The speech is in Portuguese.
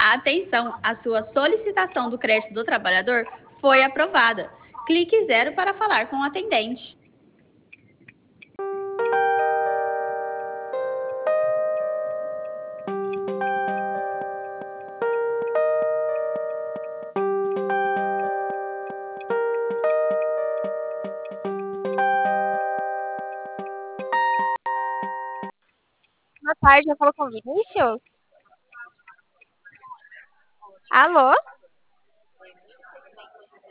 Atenção, a sua solicitação do crédito do trabalhador foi aprovada. Clique zero para falar com o atendente. Boa tarde, eu falo com o Vinícius. Alô?